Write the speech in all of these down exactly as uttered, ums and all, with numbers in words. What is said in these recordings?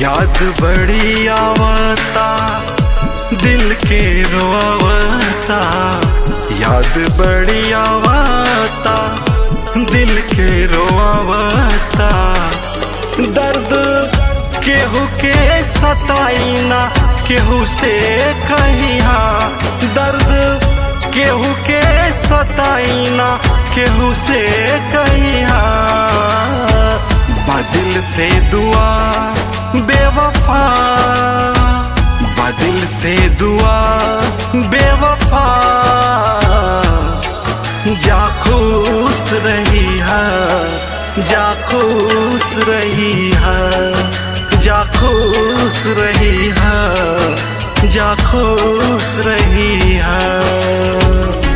याद बड़ी आवता दिल के रोवता, याद बड़ी आवता दिल के रोवता। दर्द केहू के सताईना केहू से कहिया, दर्द केहू के सताईना केहू से कहिया। बादिल से दुआ बेवफा, बादिल से दुआ बेवफा, जा खुश रही है, जा खुश रही है, जा खुश रही है, जा खुश रही है।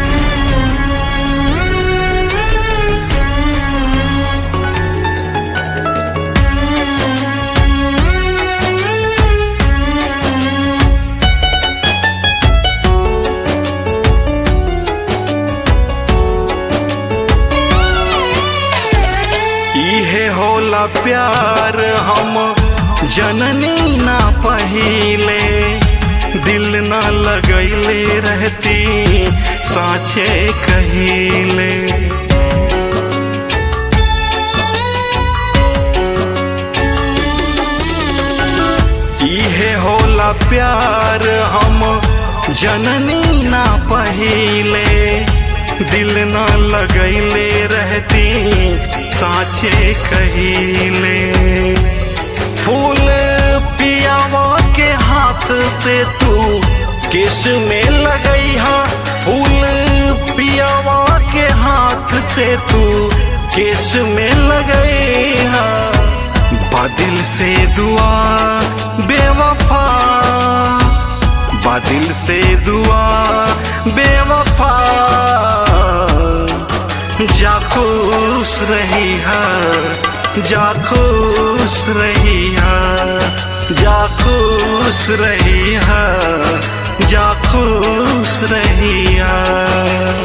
इहे होला प्यार हम जननी ना पहिले, दिल ना लगैले रहती साचे कहिले। इहे होला प्यार हम जननी ना पहिले, दिल ना लगैले रहती साचे कहिले। फूल पियावा के हाथ से तू केश में लगैहा, फूल पियावा के हाथ से तू केश में लगैहा। बादिल से दुआ बेवफा, बादिल से दुआ बेवफा, जा खुश रही है, जा खुश रही है, जा खुश रही है, जा खुश रही है।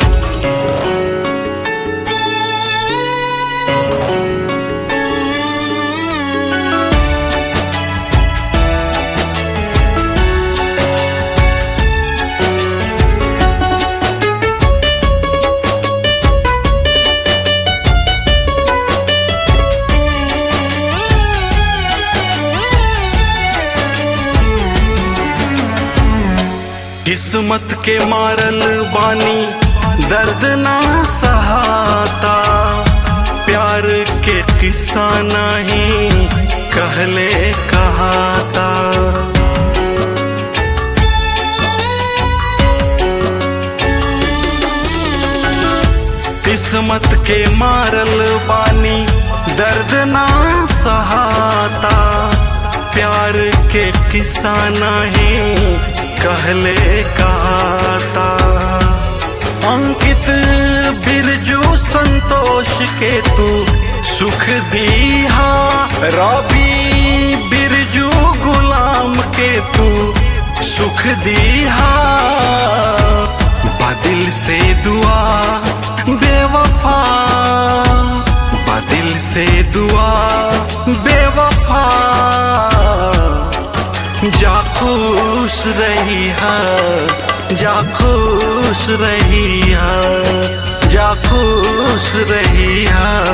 किस्मत के मारल बानी दर्द ना सहाता, प्यार के किस्सा नहीं कहले कहाता। किस्मत के मारल बानी दर्द ना सहाता, प्यार के किस्सा नहीं कहले कहाता। अंकित बिरजू संतोष के तू सुख दीहा, रवि बिरजू गुलाम के तू सुख दीहा। बादिल से दुआ बेवफा, बादिल से दुआ बेवफा, जा खुश रही है, जा खुश रही है, जा खुश रही है,